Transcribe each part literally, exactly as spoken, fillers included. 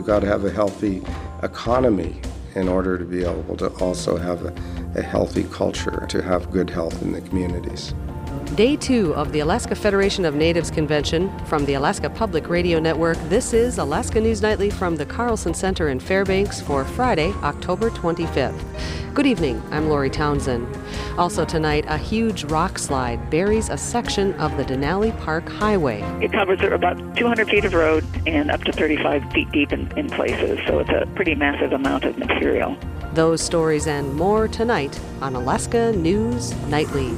got to have a healthy economy in order to be able to also have a, a healthy culture, to have good health in the communities. Day two of the Alaska Federation of Natives Convention. From the Alaska Public Radio Network, this is Alaska News Nightly from the Carlson Center in Fairbanks for Friday, October twenty-fifth. Good evening, I'm Lori Townsend. Also tonight, a huge rock slide buries a section of the Denali Park Highway. It covers about two hundred feet of road and up to thirty-five feet deep in, in places, so it's a pretty massive amount of material. Those stories and more tonight on Alaska News Nightly.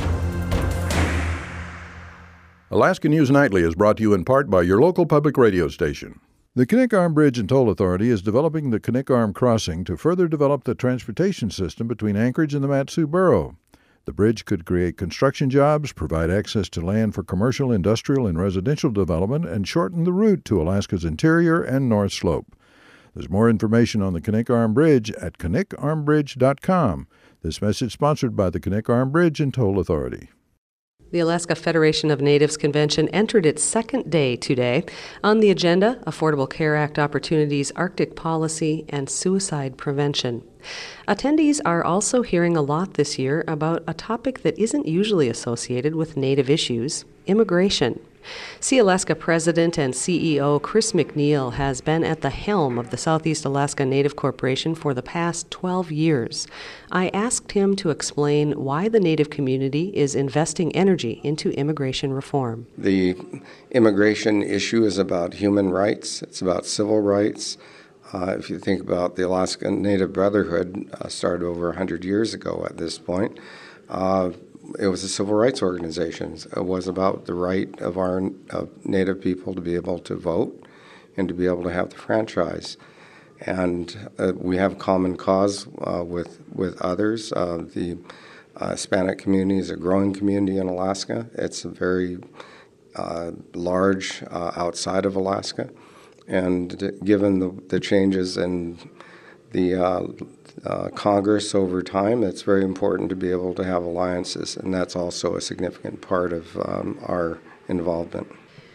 Alaska News Nightly is brought to you in part by your local public radio station. The Knik Arm Bridge and Toll Authority is developing the Knik Arm Crossing to further develop the transportation system between Anchorage and the Mat-Su Borough. The bridge could create construction jobs, provide access to land for commercial, industrial, and residential development, and shorten the route to Alaska's interior and North Slope. There's more information on the Knik Arm Bridge at knik arm bridge dot com. This message sponsored by the Knik Arm Bridge and Toll Authority. The Alaska Federation of Natives Convention entered its second day today. On the agenda, Affordable Care Act opportunities, Arctic policy, and suicide prevention. Attendees are also hearing a lot this year about a topic that isn't usually associated with Native issues: immigration. Sea Alaska President and C E O Chris McNeil has been at the helm of the Southeast Alaska Native Corporation for the past twelve years. I asked him to explain why the Native community is investing energy into immigration reform. The immigration issue is about human rights. It's about civil rights. Uh, if you think about the Alaska Native Brotherhood, uh, started over one hundred years ago at this point. Uh, It was a civil rights organization. It was about the right of our uh, Native people to be able to vote and to be able to have the franchise. And uh, we have common cause uh, with, with others. Uh, the uh, Hispanic community is a growing community in Alaska. It's a very uh, large uh, outside of Alaska. And given the, the changes in the uh, Uh, Congress over time, it's very important to be able to have alliances, and that's also a significant part of um, our involvement.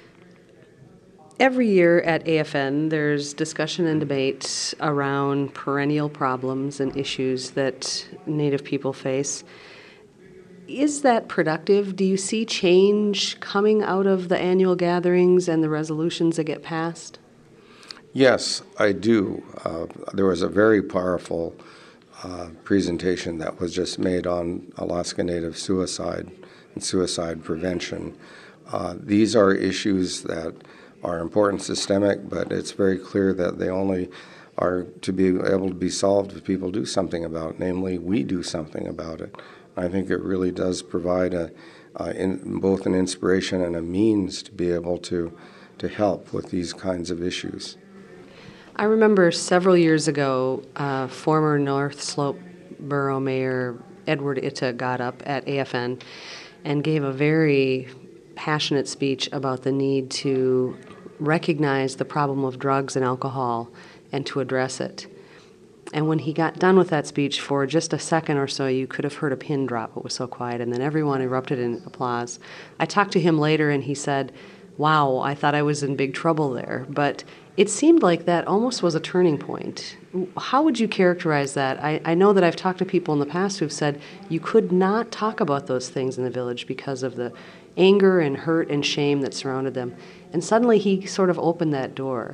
Every year at A F N, there's discussion and debate around perennial problems and issues that Native people face. Is that productive? Do you see change coming out of the annual gatherings and the resolutions that get passed? Yes, I do. Uh, there was a very powerful uh, presentation that was just made on Alaska Native suicide and suicide prevention. Uh, these are issues that are important systemic, but it's very clear that they only are to be able to be solved if people do something about it, namely we do something about it. I think it really does provide a, uh, in, both an inspiration and a means to be able to, to help with these kinds of issues. I remember several years ago, uh, former North Slope Borough Mayor Edward Itta got up at A F N and gave a very passionate speech about the need to recognize the problem of drugs and alcohol and to address it. And when he got done with that speech, for just a second or so, you could have heard a pin drop. It was so quiet, and then everyone erupted in applause. I talked to him later, and he said, "Wow, I thought I was in big trouble there." But it seemed like that almost was a turning point. How would you characterize that? I, I know that I've talked to people in the past who've said you could not talk about those things in the village because of the anger and hurt and shame that surrounded them. And suddenly he sort of opened that door.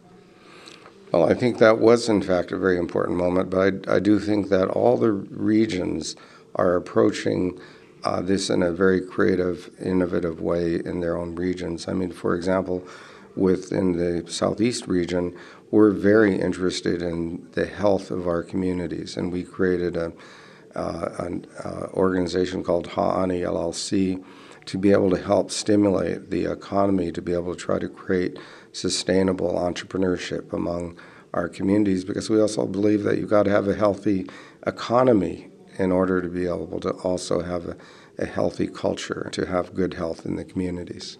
Well, I think that was, in fact, a very important moment, but I, I do think that all the regions are approaching uh, this in a very creative, innovative way in their own regions. I mean, for example, within the Southeast region, we're very interested in the health of our communities, and we created a, uh, an uh, organization called Ha'ani L L C to be able to help stimulate the economy, to be able to try to create sustainable entrepreneurship among our communities, because we also believe that you've got to have a healthy economy in order to be able to also have a, a healthy culture, to have good health in the communities.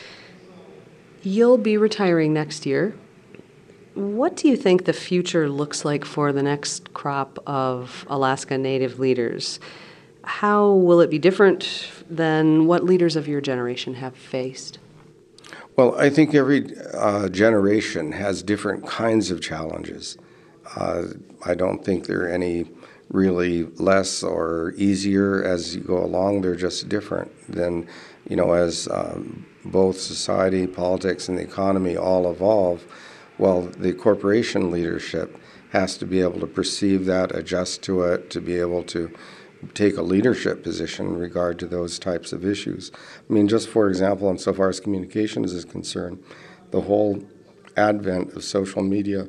You'll be retiring next year. What do you think the future looks like for the next crop of Alaska Native leaders? How will it be different than what leaders of your generation have faced? Well, I think every uh, generation has different kinds of challenges. Uh, I don't think there are any really less or easier as you go along. They're just different. Then, you know, as um, both society, politics, and the economy all evolve, well, the corporation leadership has to be able to perceive that, adjust to it, to be able to take a leadership position in regard to those types of issues. I mean, just for example, insofar as communications is concerned, the whole advent of social media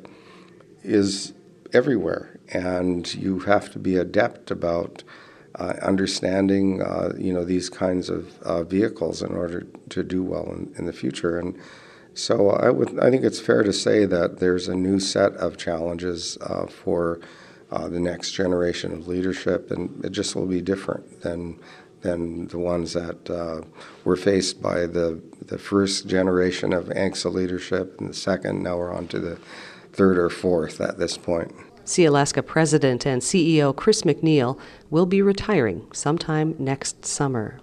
is everywhere, and you have to be adept about uh, understanding, uh, you know, these kinds of uh, vehicles in order to do well in, in the future. And so I would, I think it's fair to say that there's a new set of challenges uh, for Uh, the next generation of leadership, and it just will be different than than the ones that uh, were faced by the the first generation of A N C S A leadership, and the second. Now we're on to the third or fourth at this point. Sea Alaska President and C E O Chris McNeil will be retiring sometime next summer.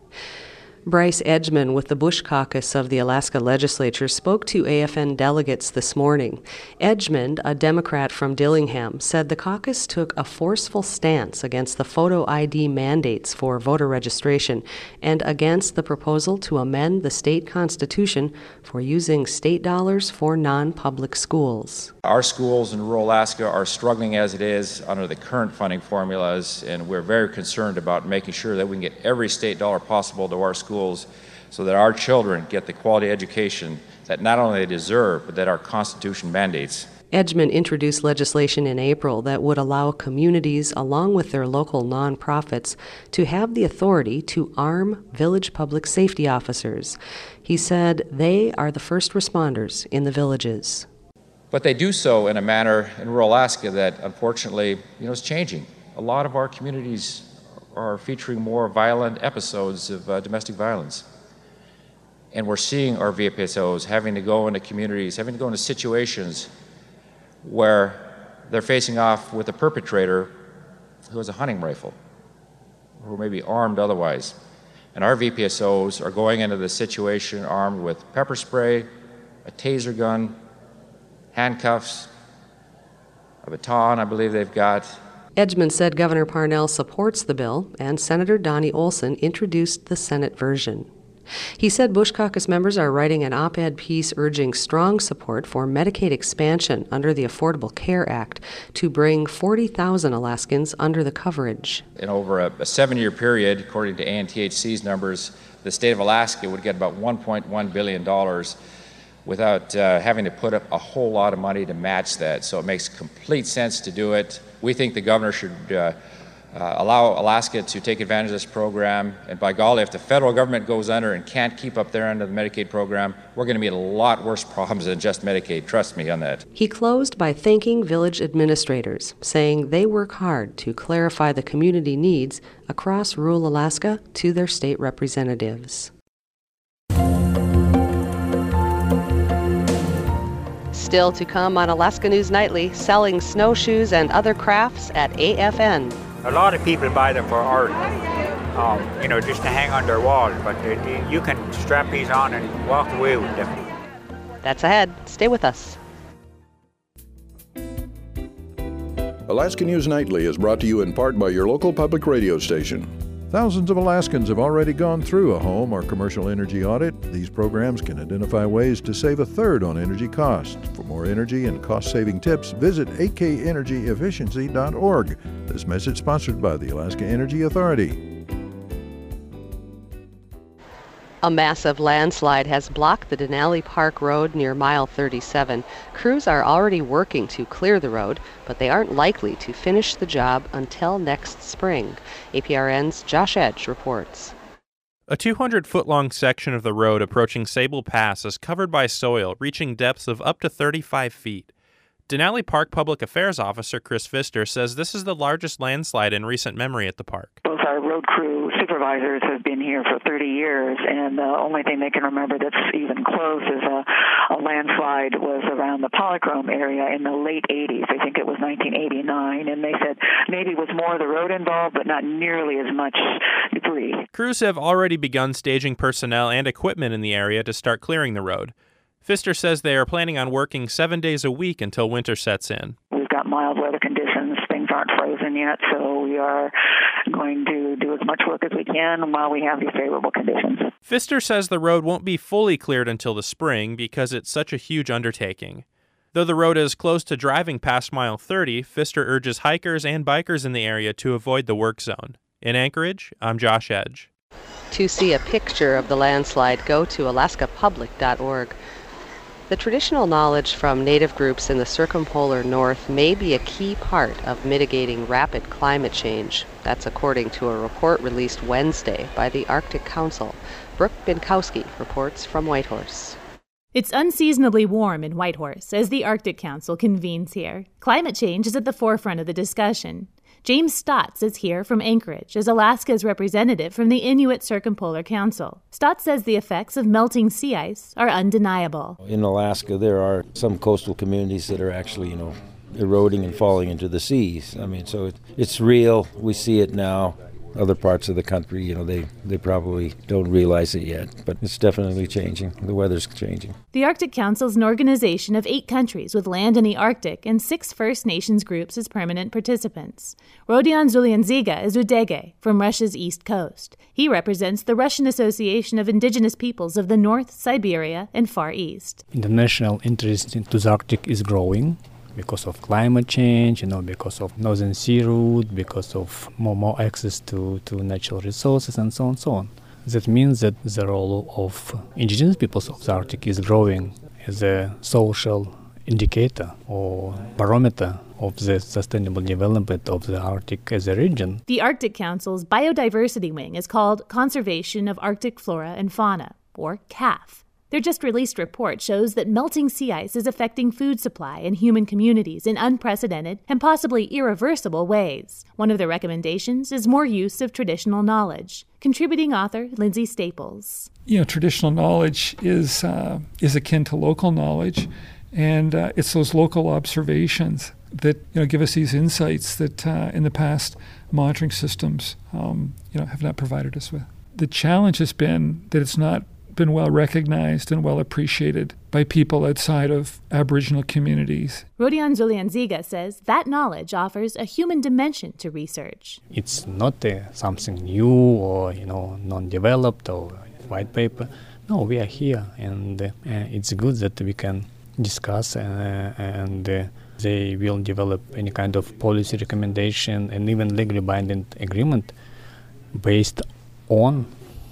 Bryce Edgman with the Bush Caucus of the Alaska Legislature spoke to A F N delegates this morning. Edgman, a Democrat from Dillingham, said the caucus took a forceful stance against the photo I D mandates for voter registration and against the proposal to amend the state constitution for using state dollars for non-public schools. Our schools in rural Alaska are struggling as it is under the current funding formulas, and we're very concerned about making sure that we can get every state dollar possible to our schools so that our children get the quality education that not only they deserve, but that our Constitution mandates. Edgman introduced legislation in April that would allow communities, along with their local nonprofits, to have the authority to arm village public safety officers. He said they are the first responders in the villages. But they do so in a manner in rural Alaska that, unfortunately, you know, is changing. A lot of our communities are featuring more violent episodes of uh, domestic violence. And we're seeing our V P S Os having to go into communities, having to go into situations where they're facing off with a perpetrator who has a hunting rifle, or maybe armed otherwise. And our V P S Os are going into the situation armed with pepper spray, a taser gun, handcuffs, a baton, I believe they've got. Edgman said Governor Parnell supports the bill, and Senator Donnie Olson introduced the Senate version. He said Bush Caucus members are writing an op-ed piece urging strong support for Medicaid expansion under the Affordable Care Act to bring forty thousand Alaskans under the coverage. In over a, a seven-year period, according to A N T H C's numbers, the state of Alaska would get about one point one billion dollars without uh, having to put up a whole lot of money to match that. So it makes complete sense to do it. We think the governor should uh, uh, allow Alaska to take advantage of this program. And by golly, if the federal government goes under and can't keep up their end of the Medicaid program, we're going to meet a lot worse problems than just Medicaid. Trust me on that. He closed by thanking village administrators, saying they work hard to clarify the community needs across rural Alaska to their state representatives. Still to come on Alaska News Nightly, selling snowshoes and other crafts at A F N. A lot of people buy them for art, um, you know, just to hang on their wall, but they, they, you can strap these on and walk away with them. That's ahead. Stay with us. Alaska News Nightly is brought to you in part by your local public radio station. Thousands of Alaskans have already gone through a home or commercial energy audit. These programs can identify ways to save a third on energy costs. For more energy and cost-saving tips, visit a k energy efficiency dot org. This message sponsored by the Alaska Energy Authority. A massive landslide has blocked the Denali Park Road near mile thirty-seven. Crews are already working to clear the road, but they aren't likely to finish the job until next spring. A P R N's Josh Edge reports. A two hundred foot long section of the road approaching Sable Pass is covered by soil reaching depths of up to thirty-five feet. Denali Park Public Affairs Officer Chris Pfister says this is the largest landslide in recent memory at the park. Both our road crew supervisors have been here for thirty years, and the only thing they can remember that's even close is a, a a landslide was around the Polychrome area in the late eighties. I think it was nineteen eighty-nine, and they said maybe it was more of the road involved, but not nearly as much debris. Crews have already begun staging personnel and equipment in the area to start clearing the road. Pfister says they are planning on working seven days a week until winter sets in. We've got mild weather conditions. Things aren't frozen yet, so we are going to do as much work as we can while we have these favorable conditions. Pfister says the road won't be fully cleared until the spring because it's such a huge undertaking. Though the road is close to driving past mile thirty, Pfister urges hikers and bikers in the area to avoid the work zone. In Anchorage, I'm Josh Edge. To see a picture of the landslide, go to alaska public dot org. The traditional knowledge from native groups in the circumpolar north may be a key part of mitigating rapid climate change. That's according to a report released Wednesday by the Arctic Council. Brooke Binkowski reports from Whitehorse. It's unseasonably warm in Whitehorse as the Arctic Council convenes here. Climate change is at the forefront of the discussion. James Stotts is here from Anchorage as Alaska's representative from the Inuit Circumpolar Council. Stotts says the effects of melting sea ice are undeniable. In Alaska, there are some coastal communities that are actually, you know, eroding and falling into the seas. I mean, so it, it's real. We see it now. Other parts of the country, you know, they, they probably don't realize it yet, but it's definitely changing. The weather's changing. The Arctic Council is an organization of eight countries with land in the Arctic and six First Nations groups as permanent participants. Rodion Zulianziga is Udege from Russia's east coast. He represents the Russian Association of Indigenous Peoples of the North, Siberia, and Far East. International interest into the Arctic is growing. Because of climate change, you know, because of northern sea route, because of more, more access to, to natural resources, and so on and so on. That means that the role of indigenous peoples of the Arctic is growing as a social indicator or barometer of the sustainable development of the Arctic as a region. The Arctic Council's biodiversity wing is called Conservation of Arctic Flora and Fauna, or C A F. Their just-released report shows that melting sea ice is affecting food supply and human communities in unprecedented and possibly irreversible ways. One of their recommendations is more use of traditional knowledge. Contributing author Lindsay Staples. You know, traditional knowledge is uh, is akin to local knowledge, and uh, it's those local observations that, you know, give us these insights that uh, in the past monitoring systems um, you know have not provided us with. The challenge has been that it's not been well recognized and well appreciated by people outside of Aboriginal communities. Rodion Zulianziga says that knowledge offers a human dimension to research. It's not uh, something new or, you know, non-developed or white paper. No, we are here, and uh, it's good that we can discuss uh, and uh, they will develop any kind of policy recommendation and even legally binding agreement based on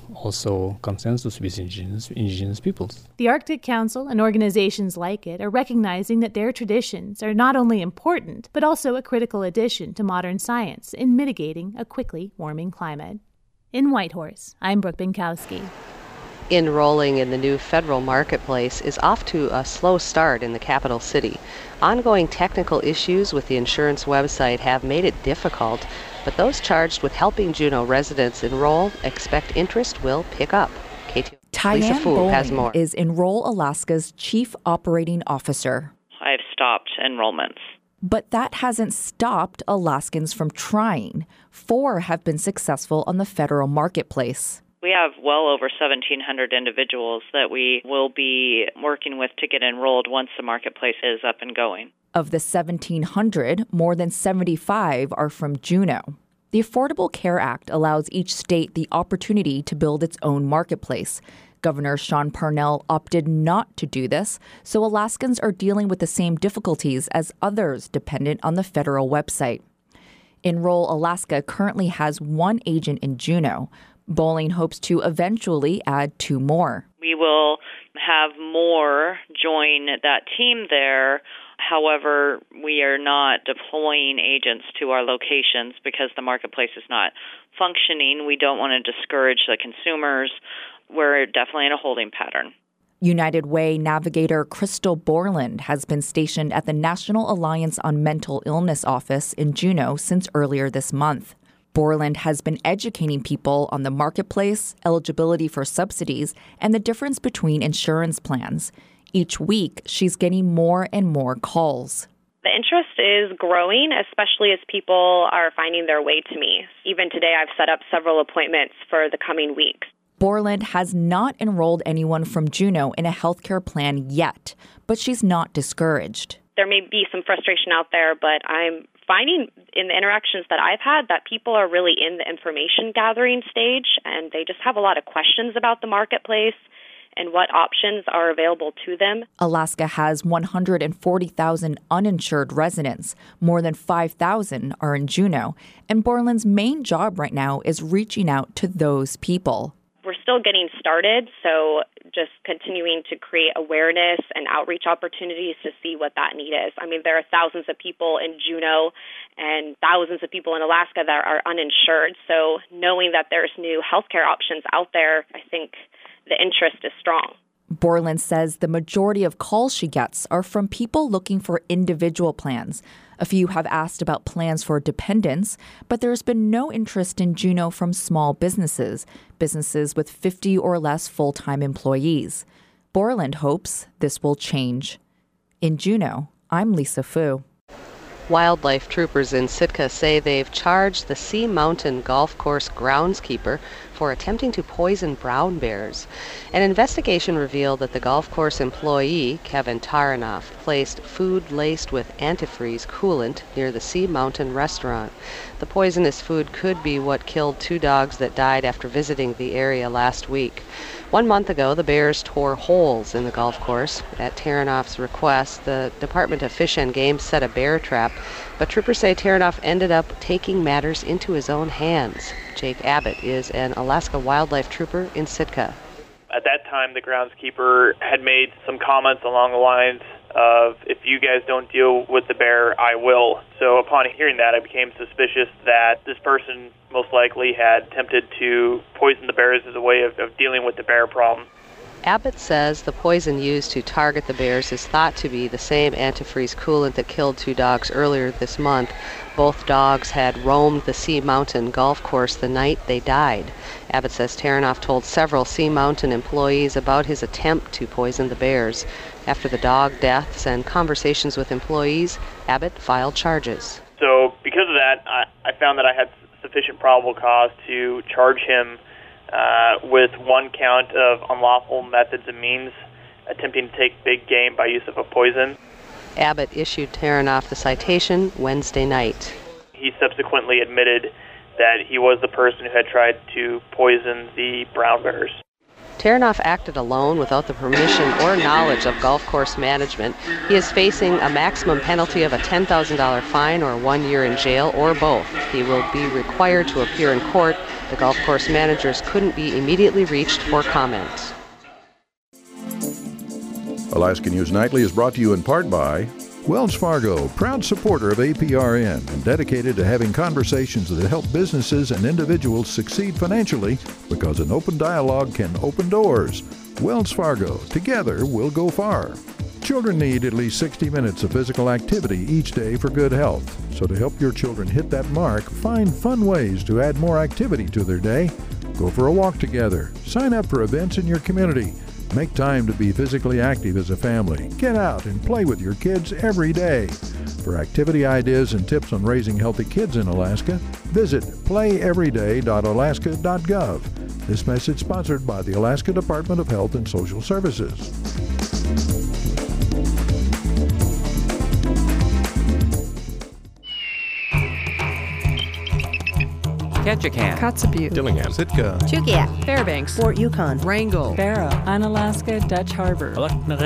also consensus with indigenous, indigenous peoples. The Arctic Council and organizations like it are recognizing that their traditions are not only important, but also a critical addition to modern science in mitigating a quickly warming climate. In Whitehorse, I'm Brooke Binkowski. Enrolling in the new federal marketplace is off to a slow start in the capital city. Ongoing technical issues with the insurance website have made it difficult, but those charged with helping Juneau residents enroll expect interest will pick up. K T Lisa Fu has more. Is Enroll Alaska's Chief Operating Officer. I've stopped enrollments. But that hasn't stopped Alaskans from trying. Four have been successful on the federal marketplace. We have well over seventeen hundred individuals that we will be working with to get enrolled once the marketplace is up and going. Of the seventeen hundred, more than seventy-five are from Juneau. The Affordable Care Act allows each state the opportunity to build its own marketplace. Governor Sean Parnell opted not to do this, so Alaskans are dealing with the same difficulties as others dependent on the federal website. Enroll Alaska currently has one agent in Juneau. Bowling hopes to eventually add two more. We will have more join that team there. However, we are not deploying agents to our locations because the marketplace is not functioning. We don't want to discourage the consumers. We're definitely in a holding pattern. United Way navigator Crystal Borland has been stationed at the National Alliance on Mental Illness office in Juneau since earlier this month. Borland has been educating people on the marketplace, eligibility for subsidies, and the difference between insurance plans. Each week, she's getting more and more calls. The interest is growing, especially as people are finding their way to me. Even today, I've set up several appointments for the coming weeks. Borland has not enrolled anyone from Juneau in a healthcare plan yet, but she's not discouraged. There may be some frustration out there, but I'm finding in the interactions that I've had that people are really in the information gathering stage, and they just have a lot of questions about the marketplace and what options are available to them. Alaska has one hundred forty thousand uninsured residents. More than five thousand are in Juneau, and Borland's main job right now is reaching out to those people. We're still getting started, so just continuing to create awareness and outreach opportunities to see what that need is. I mean, there are thousands of people in Juneau and thousands of people in Alaska that are uninsured, so knowing that there's new healthcare options out there, I think the interest is strong. Borland says the majority of calls she gets are from people looking for individual plans. A few have asked about plans for dependents, but there's been no interest in Juneau from small businesses, businesses with fifty or less full-time employees. Borland hopes this will change. In Juneau, I'm Lisa Fu. Wildlife troopers in Sitka say they've charged the Sea Mountain Golf Course groundskeeper for attempting to poison brown bears. An investigation revealed that the golf course employee, Kevin Taranoff, placed food laced with antifreeze coolant near the Sea Mountain restaurant. The poisonous food could be what killed two dogs that died after visiting the area last week. One month ago, the bears tore holes in the golf course. At Taranoff's request, the Department of Fish and Game set a bear trap, but troopers say Taranoff ended up taking matters into his own hands. Jake Abbott is an Alaska wildlife trooper in Sitka. At that time, the groundskeeper had made some comments along the lines of, if you guys don't deal with the bear, I will. So upon hearing that, I became suspicious that this person most likely had attempted to poison the bears as a way of, of dealing with the bear problem. Abbott says the poison used to target the bears is thought to be the same antifreeze coolant that killed two dogs earlier this month. Both dogs had roamed the Sea Mountain golf course the night they died. Abbott says Taranoff told several Sea Mountain employees about his attempt to poison the bears. After the dog deaths and conversations with employees, Abbott filed charges. So because of that, I, I found that I had sufficient probable cause to charge him uh, with one count of unlawful methods and means, attempting to take big game by use of a poison. Abbott issued Taranoff the citation Wednesday night. He subsequently admitted that he was the person who had tried to poison the brown bears. Taranoff acted alone without the permission or knowledge of golf course management. He is facing a maximum penalty of a ten thousand dollars fine or one year in jail, or both. He will be required to appear in court. The golf course managers couldn't be immediately reached for comment. Alaska News Nightly is brought to you in part by Wells Fargo, proud supporter of A P R N and dedicated to having conversations that help businesses and individuals succeed financially, because an open dialogue can open doors. Wells Fargo, together we'll go far. Children need at least sixty minutes of physical activity each day for good health. So to help your children hit that mark, find fun ways to add more activity to their day. Go for a walk together. Sign up for events in your community. Make time to be physically active as a family. Get out and play with your kids every day. For activity ideas and tips on raising healthy kids in Alaska, visit play every day dot alaska dot gov. This message sponsored by the Alaska Department of Health and Social Services. Ketchikan, Kotzebue, Dillingham, Sitka, Chugiak, Fairbanks, Fort Yukon, Wrangell, Barrow, Unalaska, Dutch Harbor.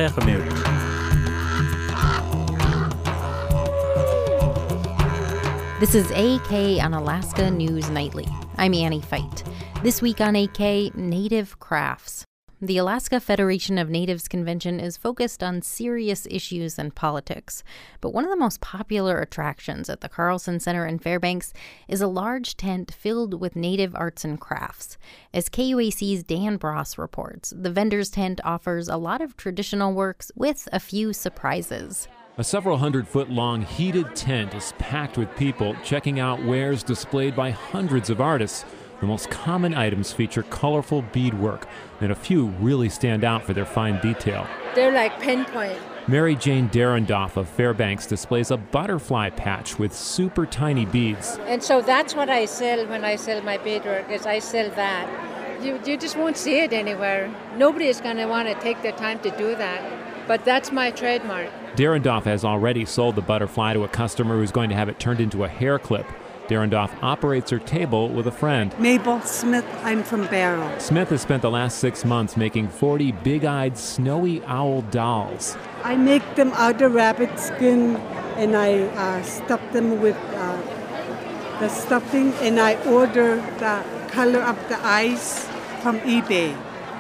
This is A K on Alaska News Nightly. I'm Annie Fight. This week on A K, Native Crafts. The Alaska Federation of Natives Convention is focused on serious issues and politics, but one of the most popular attractions at the Carlson Center in Fairbanks is a large tent filled with native arts and crafts. As K U A C's Dan Bross reports, the vendor's tent offers a lot of traditional works with a few surprises. A several hundred foot long heated tent is packed with people checking out wares displayed by hundreds of artists, The most common items feature colorful beadwork, and a few really stand out for their fine detail. They're like pinpoint. Mary Jane Darendoff of Fairbanks displays a butterfly patch with super tiny beads. And so that's what I sell when I sell my beadwork, is I sell that. You, you just won't see it anywhere. Nobody is going to want to take the time to do that. But that's my trademark. Darendoff has already sold the butterfly to a customer who's going to have it turned into a hair clip. Darendoff operates her table with a friend. Mabel Smith, I'm from Barrow. Smith has spent the last six months making forty big-eyed snowy owl dolls. I make them out of rabbit skin, and I uh, stuff them with uh, the stuffing, and I order the color of the eyes from eBay.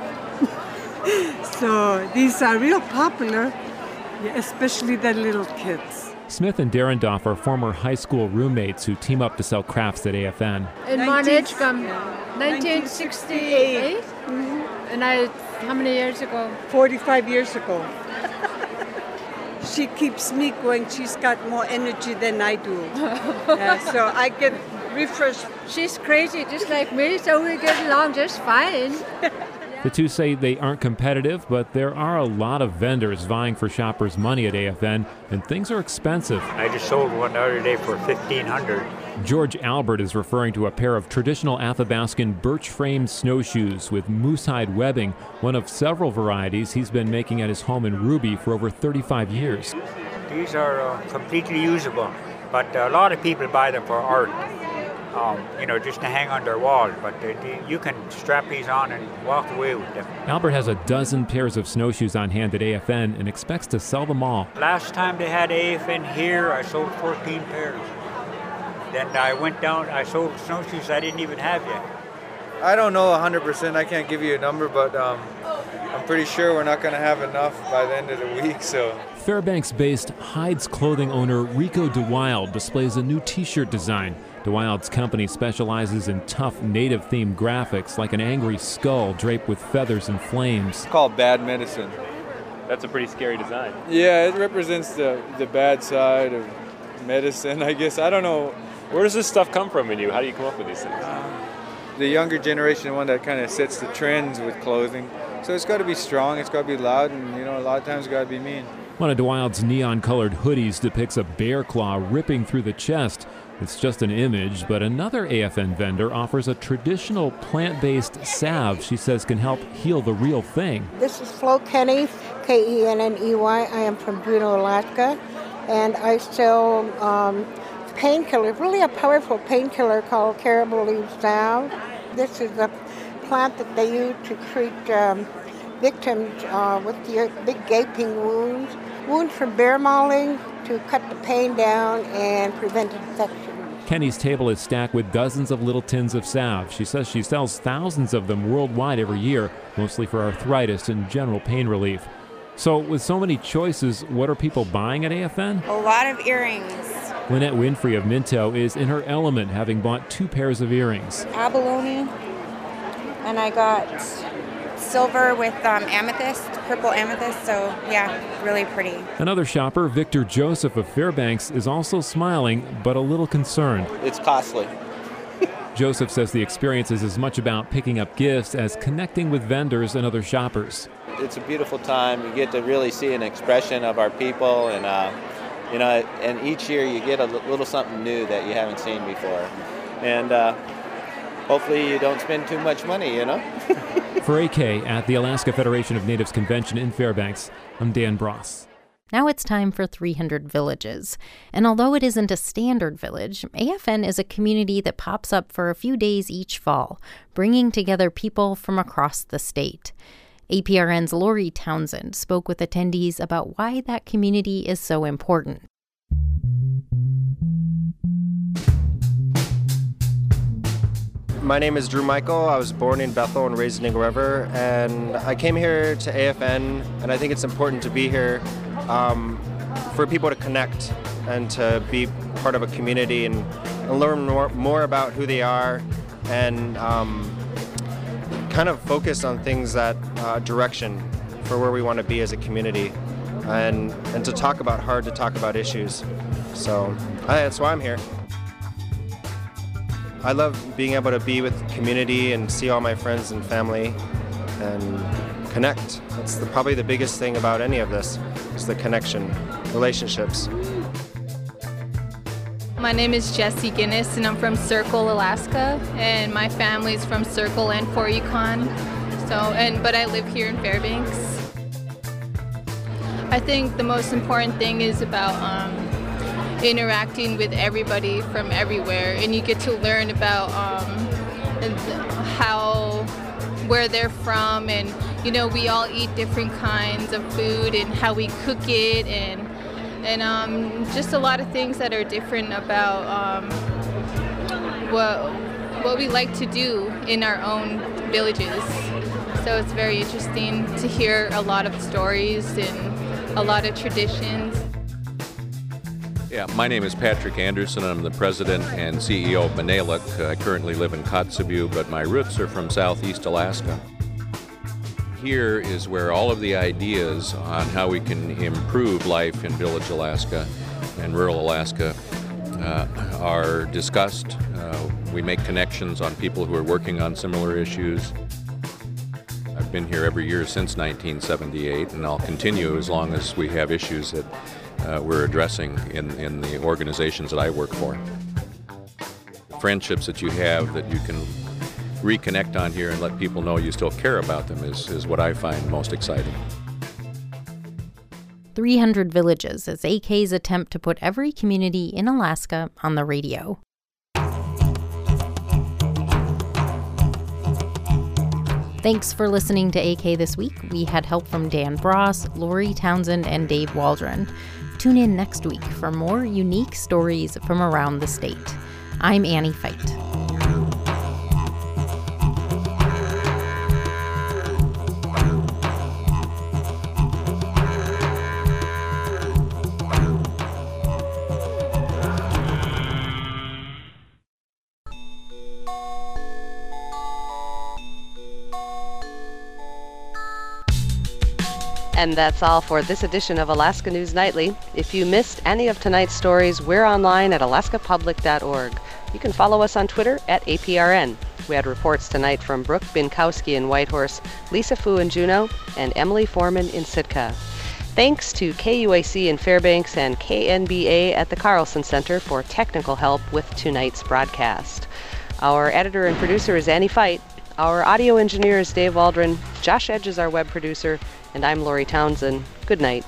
So these are real popular, especially the little kids. Smith and Darendoff are former high school roommates who team up to sell crafts at A F N. In Mount Edgecombe, nineteen sixty-eight. Mm-hmm. And I, how many years ago? forty-five years ago. She keeps me going. She's got more energy than I do. Yeah, so I get refreshed. She's crazy, just like me, so we get along just fine. The two say they aren't competitive, but there are a lot of vendors vying for shoppers' money at A F N, and things are expensive. I just sold one the other day for fifteen hundred dollars. George Albert is referring to a pair of traditional Athabascan birch-framed snowshoes with moosehide webbing, one of several varieties he's been making at his home in Ruby for over thirty-five years. These are uh, completely usable, but a lot of people buy them for art. Um, you know, just to hang on their walls, but they, they, you can strap these on and walk away with them. Albert has a dozen pairs of snowshoes on hand at A F N and expects to sell them all. Last time they had A F N here, I sold fourteen pairs. Then I went down, I sold snowshoes I didn't even have yet. I don't know one hundred percent, I can't give you a number, but um, I'm pretty sure we're not going to have enough by the end of the week, so. Fairbanks-based Hides clothing owner Rico DeWild displays a new t-shirt design. DeWild's company specializes in tough native-themed graphics like an angry skull draped with feathers and flames. It's called Bad Medicine. That's a pretty scary design. Yeah, it represents the, the bad side of medicine, I guess. I don't know. Where does this stuff come from in you? How do you come up with these things? Uh, the younger generation, one that kind of sets the trends with clothing. So it's got to be strong, it's got to be loud, and you know, a lot of times it's got to be mean. One of DeWild's neon-colored hoodies depicts a bear claw ripping through the chest. It's just an image, but another A F N vendor offers a traditional plant-based salve she says can help heal the real thing. This is Flo Kenney, K E N N E Y. I am from Juneau, Alaska, and I sell um, painkiller, really a powerful painkiller called caribou leaf salve. This is a plant that they use to treat um, victims uh, with the big gaping wounds, wounds from bear mauling, to cut the pain down and prevent infection. Kenny's table is stacked with dozens of little tins of salve. She says she sells thousands of them worldwide every year, mostly for arthritis and general pain relief. So with so many choices, what are people buying at A F N? A lot of earrings. Lynette Winfrey of Minto is in her element, having bought two pairs of earrings. Abalone, and I got silver with um, amethyst, purple amethyst, so yeah, really pretty. Another shopper, Victor Joseph of Fairbanks, is also smiling, but a little concerned. It's costly. Joseph says the experience is as much about picking up gifts as connecting with vendors and other shoppers. It's a beautiful time. You get to really see an expression of our people, and uh, you know, and each year you get a little something new that you haven't seen before. And uh, hopefully you don't spend too much money, you know? For A K at the Alaska Federation of Natives Convention in Fairbanks, I'm Dan Bross. Now it's time for three hundred Villages. And although it isn't a standard village, A F N is a community that pops up for a few days each fall, bringing together people from across the state. A P R N's Lori Townsend spoke with attendees about why that community is so important. My name is Drew Michael. I was born in Bethel and raised in Eagle River, and I came here to A F N, and I think it's important to be here um, for people to connect and to be part of a community and, and learn more, more about who they are, and um, kind of focus on things that uh, direction for where we want to be as a community, and, and to talk about hard to talk about issues. So I, that's why I'm here. I love being able to be with the community and see all my friends and family and connect. That's the, probably the biggest thing about any of this, is the connection, relationships. My name is Jessie Guinness, and I'm from Circle, Alaska, and my family's from Circle and Fort Yukon. So, and but I live here in Fairbanks. I think the most important thing is about um, interacting with everybody from everywhere, and you get to learn about um, how, where they're from, and you know, we all eat different kinds of food and how we cook it, and and um, just a lot of things that are different about um, what what we like to do in our own villages. So it's very interesting to hear a lot of stories and a lot of traditions. Yeah, my name is Patrick Anderson. I'm the president and C E O of Manaluk. I currently live in Kotzebue, but my roots are from southeast Alaska. Here is where all of the ideas on how we can improve life in Village Alaska and rural Alaska uh, are discussed. Uh, we make connections on people who are working on similar issues. I've been here every year since nineteen seventy-eight, and I'll continue as long as we have issues that uh, we're addressing in, in the organizations that I work for. Friendships that you have that you can reconnect on here and let people know you still care about them is, is what I find most exciting. three hundred Villages is A K's attempt to put every community in Alaska on the radio. Thanks for listening to A K This Week. We had help from Dan Bross, Lori Townsend, and Dave Waldron. Tune in next week for more unique stories from around the state. I'm Annie Fight. And that's all for this edition of Alaska News Nightly. If you missed any of tonight's stories, we're online at alaska public dot org. You can follow us on Twitter at A P R N. We had reports tonight from Brooke Binkowski in Whitehorse, Lisa Fu in Juneau, and Emily Foreman in Sitka. Thanks to K U A C in Fairbanks and K N B A at the Carlson Center for technical help with tonight's broadcast. Our editor and producer is Annie Fight. Our audio engineer is Dave Waldron. Josh Edge is our web producer. And I'm Lori Townsend. Good night.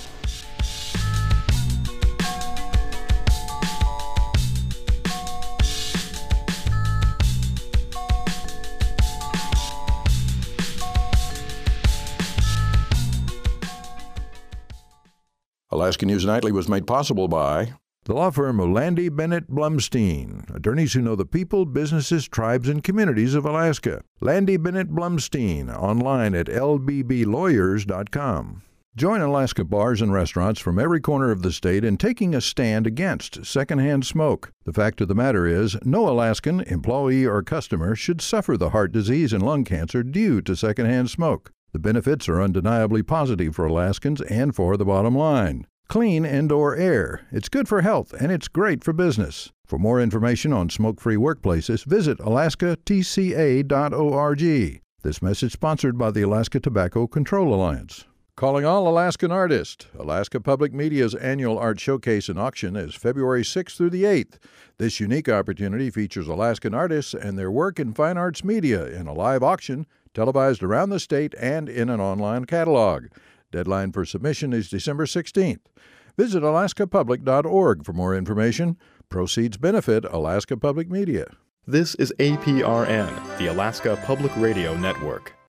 Alaska News Nightly was made possible by the law firm of Landy Bennett Blumstein, attorneys who know the people, businesses, tribes, and communities of Alaska. Landy Bennett Blumstein, online at L B B lawyers dot com. Join Alaska bars and restaurants from every corner of the state in taking a stand against secondhand smoke. The fact of the matter is, no Alaskan, employee, or customer should suffer the heart disease and lung cancer due to secondhand smoke. The benefits are undeniably positive for Alaskans and for the bottom line. Clean indoor air. It's good for health, and it's great for business. For more information on smoke-free workplaces, visit alaska t c a dot org. This message sponsored by the Alaska Tobacco Control Alliance. Calling all Alaskan artists. Alaska Public Media's annual art showcase and auction is February sixth through the eighth. This unique opportunity features Alaskan artists and their work in fine arts media in a live auction, televised around the state and in an online catalog. Deadline for submission is December sixteenth. Visit alaska public dot org for more information. Proceeds benefit Alaska Public Media. This is A P R N, the Alaska Public Radio Network.